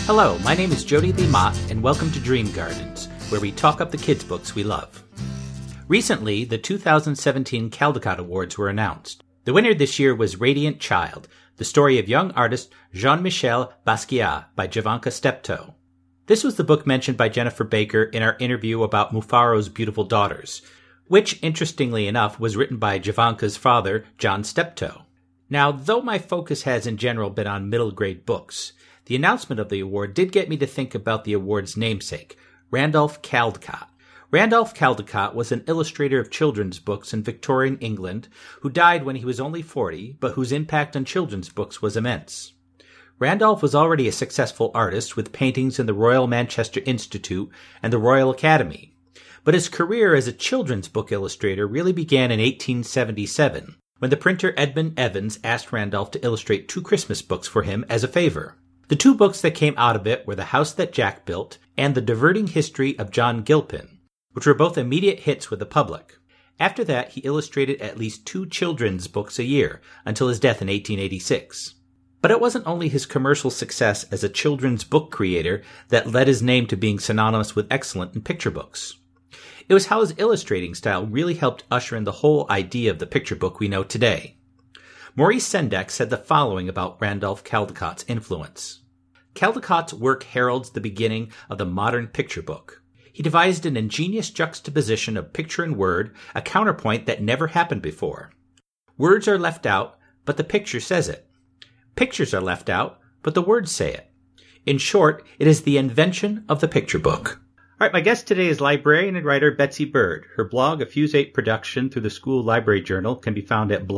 Hello, my name is Jody Lee Mott, and welcome to Dream Gardens, where we talk up the kids' books we love. Recently, the 2017 Caldecott Awards were announced. The winner this year was Radiant Child, the story of young artist Jean-Michel Basquiat by Jovanka Steptoe. This was the book mentioned by Jennifer Baker in our interview about Mufaro's Beautiful Daughters, which, interestingly enough, was written by Jovanka's father, John Steptoe. Now, though my focus has in general been on middle-grade books, the announcement of the award did get me to think about the award's namesake, Randolph Caldecott. Randolph Caldecott was an illustrator of children's books in Victorian England who died when he was only 40, but whose impact on children's books was immense. Randolph was already a successful artist with paintings in the Royal Manchester Institute and the Royal Academy, but his career as a children's book illustrator really began in 1877, when the printer Edmund Evans asked Randolph to illustrate 2 Christmas books for him as a favor. The 2 books that came out of it were The House That Jack Built and The Diverting History of John Gilpin, which were both immediate hits with the public. After that, he illustrated at least 2 children's books a year until his death in 1886. But it wasn't only his commercial success as a children's book creator that led his name to being synonymous with excellent in picture books. It was how his illustrating style really helped usher in the whole idea of the picture book we know today. Maurice Sendak said the following about Randolph Caldecott's influence. Caldecott's work heralds the beginning of the modern picture book. He devised an ingenious juxtaposition of picture and word, a counterpoint that never happened before. Words are left out, but the picture says it. Pictures are left out, but the words say it. In short, it is the invention of the picture book. All right, my guest today is librarian and writer Betsy Bird. Her blog, A Fuse 8 Production through the School Library Journal, can be found at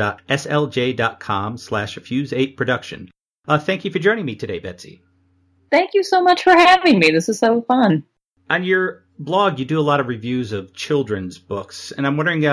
blogs.slj.com/Fuse8Production. Thank you for joining me today, Betsy. Thank you so much for having me. This is so fun. On your blog, you do a lot of reviews of children's books, and I'm wondering,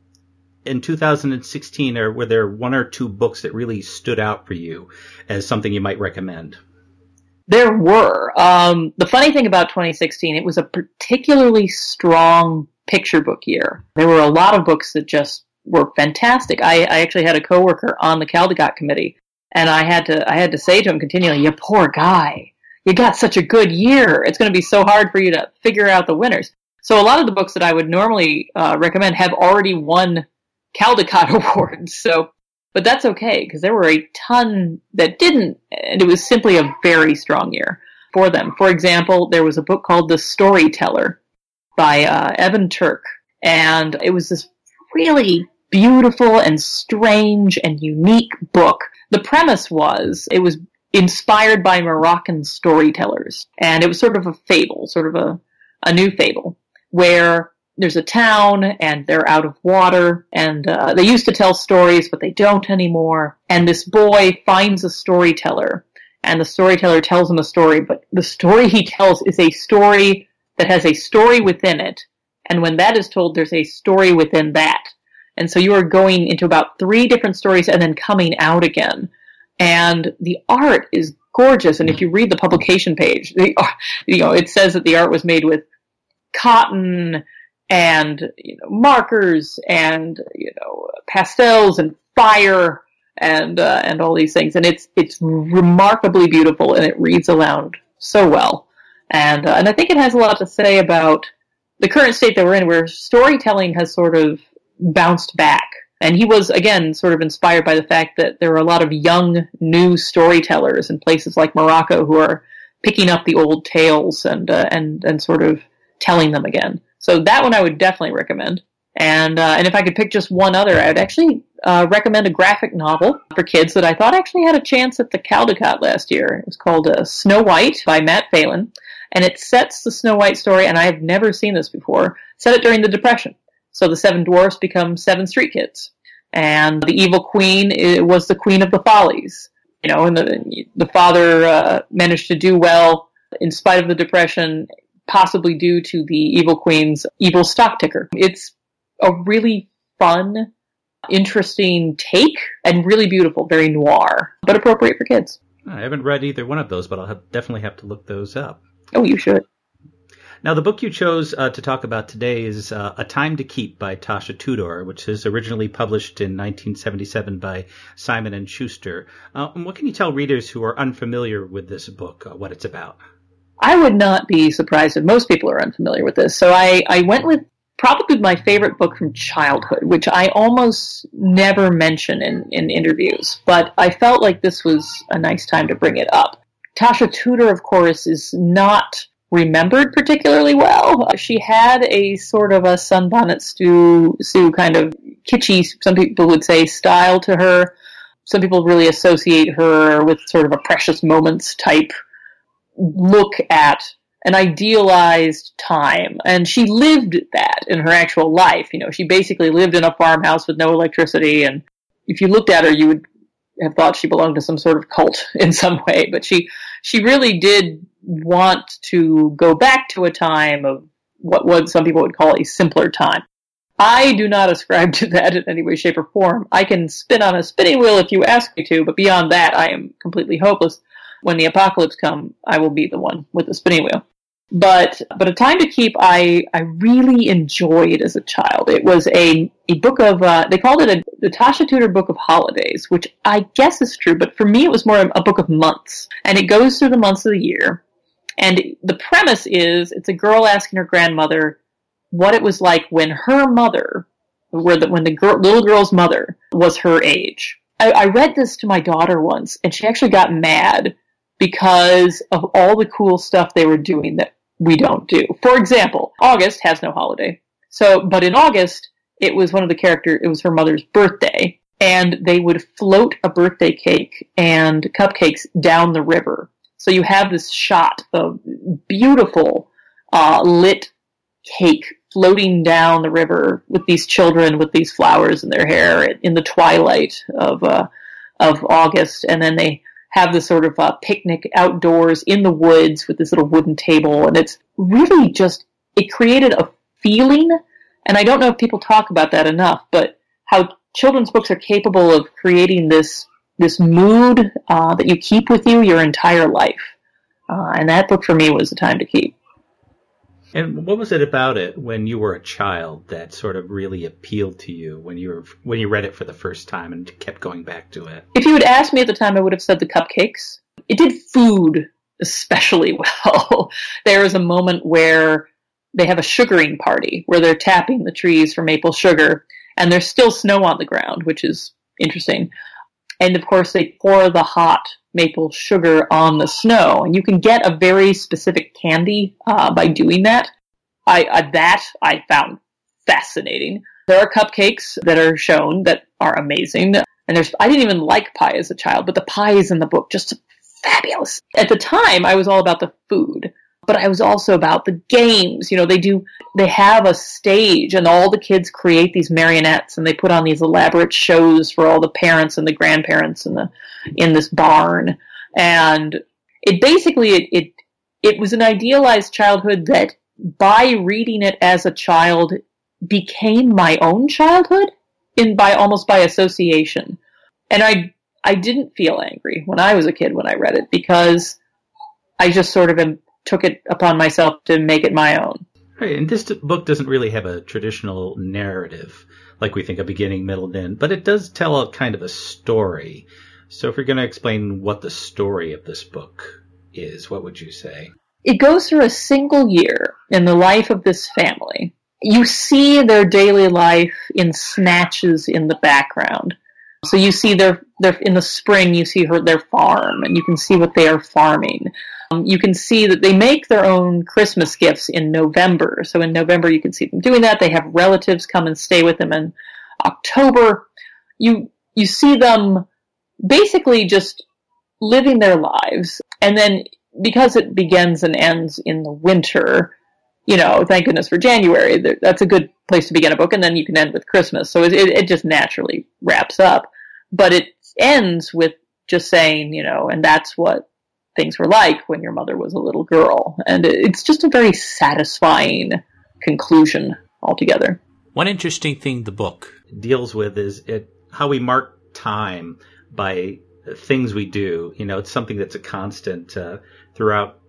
in 2016, were there 1 or 2 books that really stood out for you as something you might recommend? There were. The funny thing about 2016, it was a particularly strong picture book year. There were a lot of books that just were fantastic. I actually had a coworker on the Caldecott committee, and I had to say to him continually, "You poor guy, you got such a good year. It's going to be so hard for you to figure out the winners." So a lot of the books that I would normally recommend have already won Caldecott awards. But that's okay, because there were a ton that didn't, and it was simply a very strong year for them. For example, there was a book called The Storyteller by Evan Turk, and it was this really beautiful and strange and unique book. The premise was, it was inspired by Moroccan storytellers, and it was sort of a fable, sort of a new fable, where there's a town, and they're out of water, and they used to tell stories, but they don't anymore. And this boy finds a storyteller, and the storyteller tells him a story, but the story he tells is a story that has a story within it. And when that is told, there's a story within that. And so you are going into about 3 different stories and then coming out again. And the art is gorgeous. And if you read the publication page, it says that the art was made with cotton and markers and pastels and fire and all these things, and it's remarkably beautiful, and it reads aloud so well, and I think it has a lot to say about the current state that we're in, where storytelling has sort of bounced back. And he was again sort of inspired by the fact that there are a lot of young new storytellers in places like Morocco who are picking up the old tales and sort of telling them again. So that one I would definitely recommend. And if I could pick just one other, I would actually recommend a graphic novel for kids that I thought actually had a chance at the Caldecott last year. It was called Snow White by Matt Phelan. And it sets the Snow White story, and I have never seen this before, set it during the Depression. So the 7 dwarfs become 7 street kids. And the evil queen was the queen of the follies. And the father managed to do well in spite of the Depression, possibly due to the evil queen's evil stock ticker. It's a really fun, interesting take, and really beautiful, very noir, but appropriate for kids. I haven't read either one of those, but I'll definitely have to look those up. Oh, you should. Now, the book you chose to talk about today is A Time to Keep by Tasha Tudor, which was originally published in 1977 by Simon & Schuster. What can you tell readers who are unfamiliar with this book, what it's about? I would not be surprised if most people are unfamiliar with this. So I went with probably my favorite book from childhood, which I almost never mention in interviews, but I felt like this was a nice time to bring it up. Tasha Tudor, of course, is not remembered particularly well. She had a sort of a Sunbonnet Sue kind of kitschy, some people would say, style to her. Some people really associate her with sort of a Precious Moments type look at an idealized time. And she lived that in her actual life. You know, she basically lived in a farmhouse with no electricity. And if you looked at her, you would have thought she belonged to some sort of cult in some way. But she really did want to go back to a time of what some people would call a simpler time. I do not ascribe to that in any way, shape, or form. I can spin on a spinning wheel if you ask me to, but beyond that, I am completely hopeless. When the apocalypse comes, I will be the one with the spinning wheel. But A Time to Keep, I really enjoyed as a child. It was a book of, they called it the Tasha Tudor Book of Holidays, which I guess is true, but for me it was more a book of months. And it goes through the months of the year. And the premise is, it's a girl asking her grandmother what it was like when her mother, when the little girl's mother was her age. I read this to my daughter once, and she actually got mad because of all the cool stuff they were doing that we don't do. For example, August has no holiday. But in August, it was it was her mother's birthday, and they would float a birthday cake and cupcakes down the river. So you have this shot of beautiful, lit cake floating down the river with these children with these flowers in their hair in the twilight of August, and then they have this sort of picnic outdoors in the woods with this little wooden table, and it's really it created a feeling, and I don't know if people talk about that enough, but how children's books are capable of creating this mood that you keep with you your entire life. And that book for me was A Time to Keep. And what was it about it when you were a child that sort of really appealed to you when you read it for the first time and kept going back to it? If you had asked me at the time, I would have said the cupcakes. It did food especially well. There is a moment where they have a sugaring party where they're tapping the trees for maple sugar, and there's still snow on the ground, which is interesting. And of course, they pour the hot maple sugar on the snow, and you can get a very specific candy by doing that. I found fascinating. There are cupcakes that are shown that are amazing, and I didn't even like pie as a child, but the pies in the book just fabulous. At the time, I was all about the food, but I was also about the games. You know, they have a stage, and all the kids create these marionettes, and they put on these elaborate shows for all the parents and the grandparents in this barn. And it basically, it was an idealized childhood that by reading it as a child became my own childhood almost by association. And I didn't feel angry when I was a kid when I read it, because I just sort of took it upon myself to make it my own. Right, and this book doesn't really have a traditional narrative like we think a beginning, middle, and end, but it does tell a kind of a story. So if you're going to explain what the story of this book is, what would you say? It goes through a single year in the life of this family. You see their daily life in snatches in the background. So you see they're in the spring, you see their farm, and you can see what they are farming. You can see that they make their own Christmas gifts in November. So in November, you can see them doing that. They have relatives come and stay with them in October. You see them basically just living their lives. And then because it begins and ends in the winter, you know, thank goodness for January, that's a good place to begin a book. And then you can end with Christmas. So it just naturally wraps up. But it ends with just saying, you know, and that's what things were like when your mother was a little girl. And it's just a very satisfying conclusion altogether. One interesting thing the book deals with is how we mark time by things we do. You know, it's something that's a constant throughout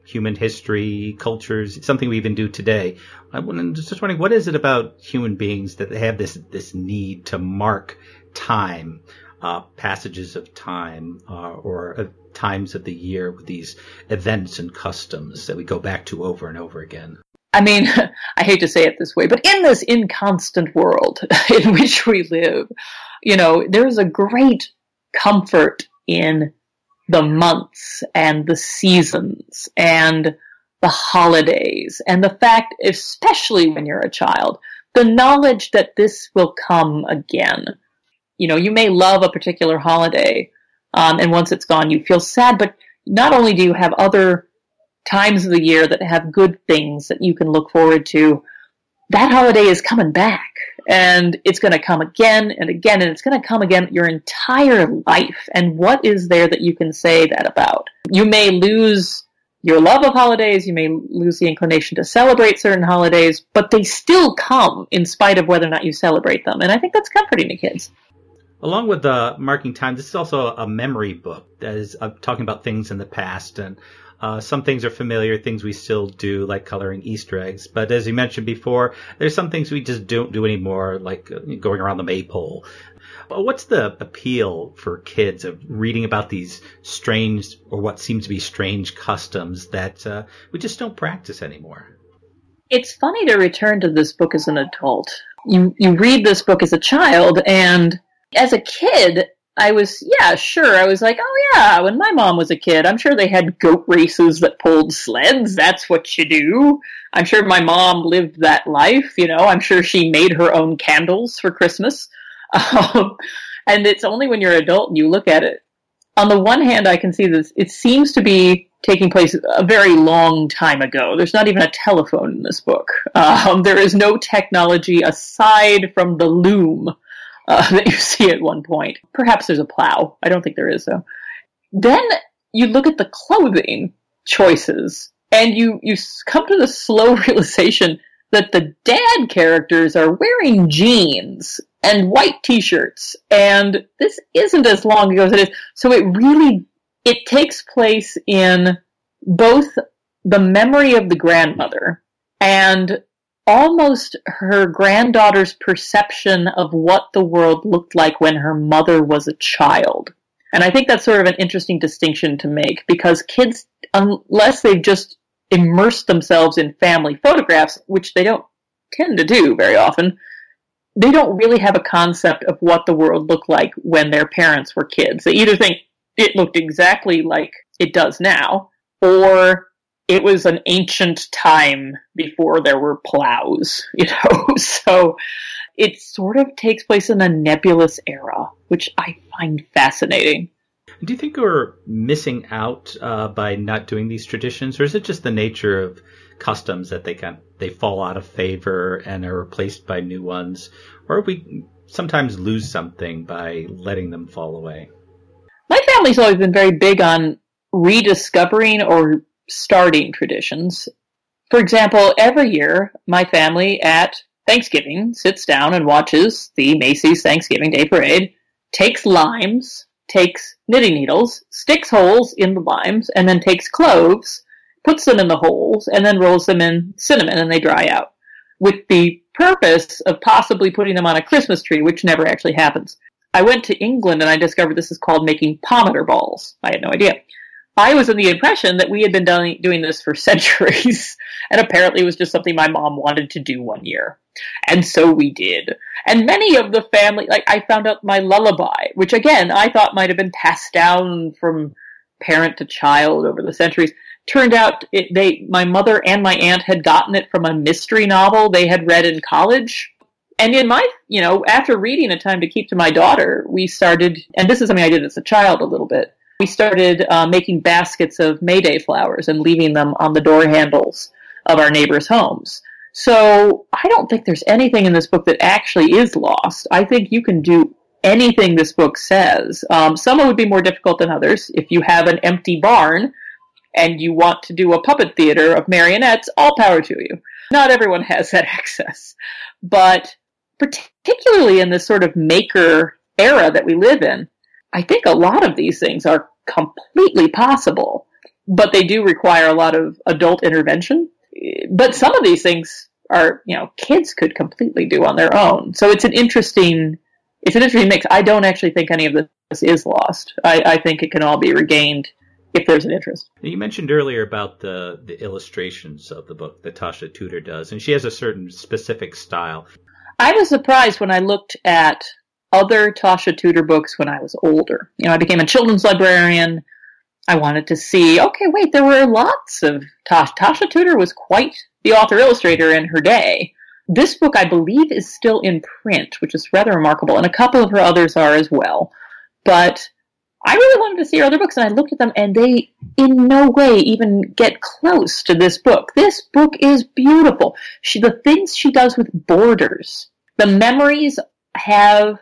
human history, cultures, something we even do today. I'm just wondering, what is it about human beings that they have this need to mark time, passages of time, or times of the year with these events and customs that we go back to over and over again? I mean, I hate to say it this way, but in this inconstant world in which we live, there's a great comfort in the months and the seasons and the holidays and the fact, especially when you're a child, the knowledge that this will come again. You may love a particular holiday, and once it's gone, you feel sad, but not only do you have other times of the year that have good things that you can look forward to, that holiday is coming back, and it's going to come again and again, and it's going to come again your entire life. And what is there that you can say that about? You may lose your love of holidays, you may lose the inclination to celebrate certain holidays, but they still come in spite of whether or not you celebrate them. And I think that's comforting to kids. Along with marking time, this is also a memory book that is talking about things in the past, and some things are familiar, things we still do, like coloring Easter eggs. But as you mentioned before, there's some things we just don't do anymore, like going around the maypole. What's the appeal for kids of reading about these strange, or what seems to be strange customs that we just don't practice anymore? It's funny to return to this book as an adult. You read this book as a child, and as a kid, I was like, oh yeah, when my mom was a kid, I'm sure they had goat races that pulled sleds. That's what you do. I'm sure my mom lived that life, I'm sure she made her own candles for Christmas. And it's only when you're an adult and you look at it. On the one hand, I can see this. It seems to be taking place a very long time ago. There's not even a telephone in this book. There is no technology aside from the loom that you see at one point. Perhaps there's a plow. I don't think there is, though. Then you look at the clothing choices, and you come to the slow realization that the dad characters are wearing jeans and white t-shirts, and this isn't as long ago as it is. So it takes place in both the memory of the grandmother and almost her granddaughter's perception of what the world looked like when her mother was a child. And I think that's sort of an interesting distinction to make, because kids, unless they've just immersed themselves in family photographs, which they don't tend to do very often, they don't really have a concept of what the world looked like when their parents were kids. They either think it looked exactly like it does now, or it was an ancient time before there were plows, So it sort of takes place in a nebulous era, which I find fascinating. Do you think we're missing out by not doing these traditions, or is it just the nature of customs that they fall out of favor and are replaced by new ones, or we sometimes lose something by letting them fall away? My family's always been very big on rediscovering or starting traditions. For example, every year, my family at Thanksgiving sits down and watches the Macy's Thanksgiving Day Parade, takes limes, takes knitting needles, sticks holes in the limes, and then takes cloves, puts them in the holes, and then rolls them in cinnamon, and they dry out, with the purpose of possibly putting them on a Christmas tree, which never actually happens. I went to England, and I discovered this is called making pomander balls. I had no idea. I was in the impression that we had been doing this for centuries, and apparently it was just something my mom wanted to do one year. And so we did. And many of the family, I found out my lullaby, which again, I thought might have been passed down from parent to child over the centuries. Turned out my mother and my aunt had gotten it from a mystery novel they had read in college. And in my, after reading A Time to Keep to my daughter, we started, and this is something I did as a child a little bit, we started making baskets of Mayday flowers and leaving them on the door handles of our neighbors' homes. So I don't think there's anything in this book that actually is lost. I think you can do anything this book says. Some would be more difficult than others. If you have an empty barn and you want to do a puppet theater of marionettes, all power to you. Not everyone has that access. But particularly in this sort of maker era that we live in, I think a lot of these things are completely possible. but they do require a lot of adult intervention. But some of these things are, kids could completely do on their own. So it's an interesting mix. I don't actually think any of this is lost. I think it can all be regained if there's an interest. You mentioned earlier about the illustrations of the book that Tasha Tudor does, and she has a certain specific style. I was surprised when I looked at other Tasha Tudor books when I was older. I became a children's librarian. I wanted to see, okay, wait, there were lots of Tasha Tudor was quite the author-illustrator in her day. This book, I believe, is still in print, which is rather remarkable, and a couple of her others are as well. But I really wanted to see her other books, and I looked at them, and they in no way even get close to this book. This book is beautiful. The things she does with borders, the memories have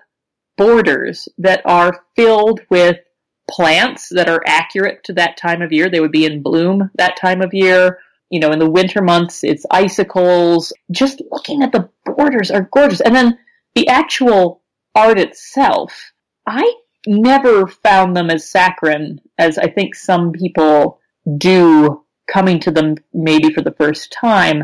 borders that are filled with plants that are accurate to that time of year. They would be in bloom that time of year. In the winter months, it's icicles. Just looking at the borders are gorgeous. And then the actual art itself, I never found them as saccharine as I think some people do coming to them maybe for the first time.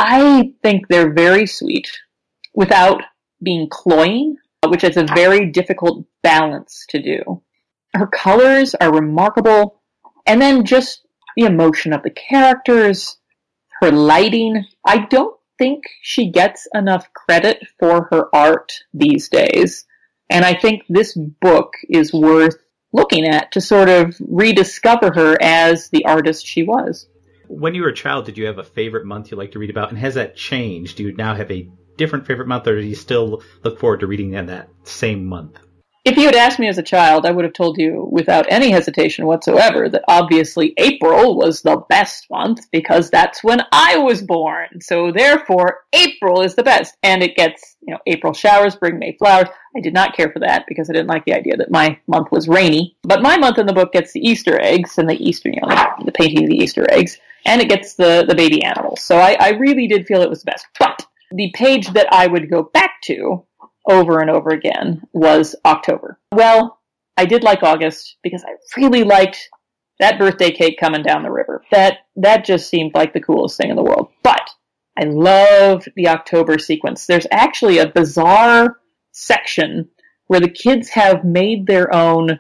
I think they're very sweet without being cloying, which is a very difficult balance to do. Her colors are remarkable, and then just the emotion of the characters, her lighting. I don't think she gets enough credit for her art these days, and I think this book is worth looking at to sort of rediscover her as the artist she was. When you were a child, did you have a favorite month you like to read about, and has that changed? Do you now have a different favorite month, or do you still look forward to reading in that same month? If you had asked me as a child, I would have told you without any hesitation whatsoever that obviously April was the best month because that's when I was born. So therefore, April is the best. And it gets, April showers bring May flowers. I did not care for that because I didn't like the idea that my month was rainy. But my month in the book gets the Easter eggs and the Easter, the painting of the Easter eggs. And it gets the baby animals. So I really did feel it was the best. But the page that I would go back to over and over again was October. Well, I did like August because I really liked that birthday cake coming down the river. That just seemed like the coolest thing in the world. But I loved the October sequence. There's actually a bizarre section where the kids have made their own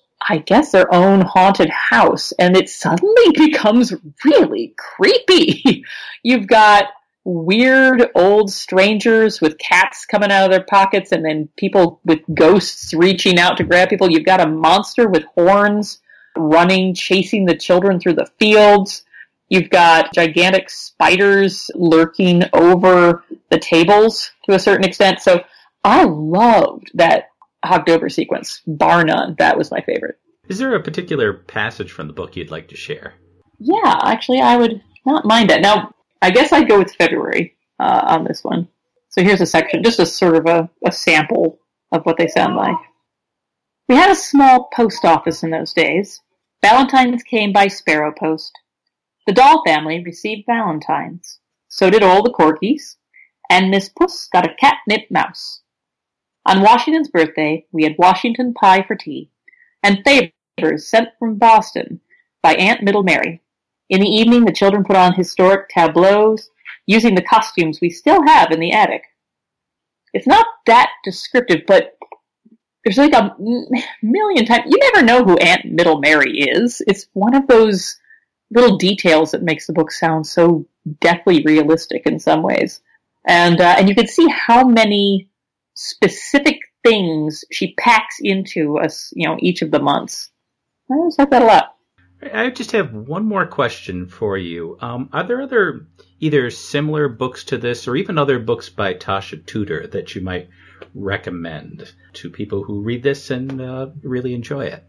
haunted house, and it suddenly becomes really creepy. You've got weird old strangers with cats coming out of their pockets and then people with ghosts reaching out to grab people. You've got a monster with horns running, chasing the children through the fields. You've got gigantic spiders lurking over the tables to a certain extent. So I loved that October sequence, bar none. That was my favorite. Is there a particular passage from the book you'd like to share? Yeah, actually, I would not mind that. Now, I guess I'd go with February on this one. So here's a section, just a sort of a sample of what they sound like. We had a small post office in those days. Valentines came by sparrow post. The doll family received valentines. So did all the corgis, and Miss Puss got a catnip mouse. On Washington's birthday, we had Washington pie for tea, and favors sent from Boston by Aunt Middle Mary. In the evening, the children put on historic tableaus, using the costumes we still have in the attic. It's not that descriptive, but there's like a million times. You never know who Aunt Middle Mary is. It's one of those little details that makes the book sound so deathly realistic in some ways. And you can see how many specific things she packs into us, each of the months. I just like that a lot. I just have one more question for you. Are there other either similar books to this or even other books by Tasha Tudor that you might recommend to people who read this and really enjoy it?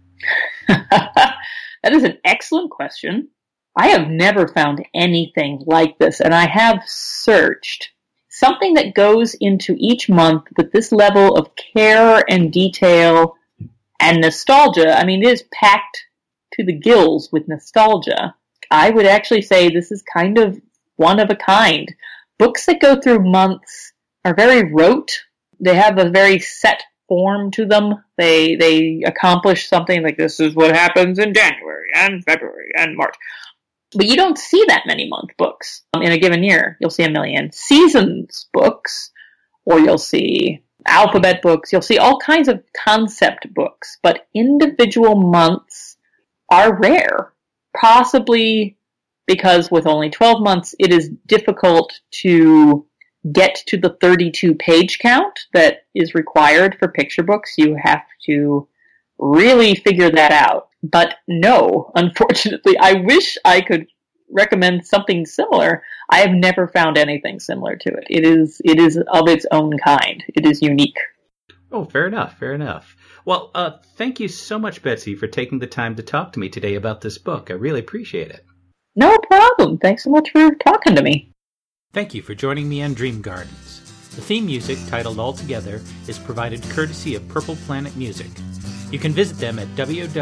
That is an excellent question. I have never found anything like this, and I have searched. Something that goes into each month with this level of care and detail and nostalgia. I mean, it is packed to the gills with nostalgia. I would actually say this is kind of one of a kind. Books that go through months are very rote. They have a very set form to them. They accomplish something like this is what happens in January and February and March. But you don't see that many month books in a given year. You'll see a million seasons books, or you'll see alphabet books. You'll see all kinds of concept books, but individual months are rare, possibly because with only 12 months, it is difficult to get to the 32 page count that is required for picture books. You have to really figure that out. But no, unfortunately, I wish I could recommend something similar. I have never found anything similar to it. It is of its own kind. It is unique. Oh, fair enough, fair enough. Well, thank you so much, Betsy, for taking the time to talk to me today about this book. I really appreciate it. No problem. Thanks so much for talking to me. Thank you for joining me on Dream Gardens. The theme music, titled All Together, is provided courtesy of Purple Planet Music. You can visit them at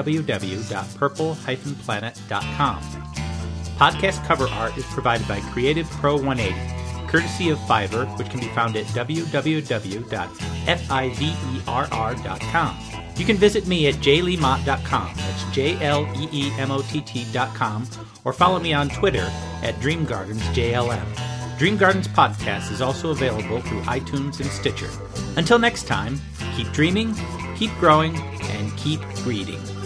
www.purple-planet.com. Podcast cover art is provided by Creative Pro 180, courtesy of Fiverr, which can be found at www.fiverr.com. You can visit me at jleemott.com, that's JLEEMOTT.com, or follow me on Twitter at DreamGardensJLM. Dream Gardens Podcast is also available through iTunes and Stitcher. Until next time, keep dreaming, keep growing, and keep reading.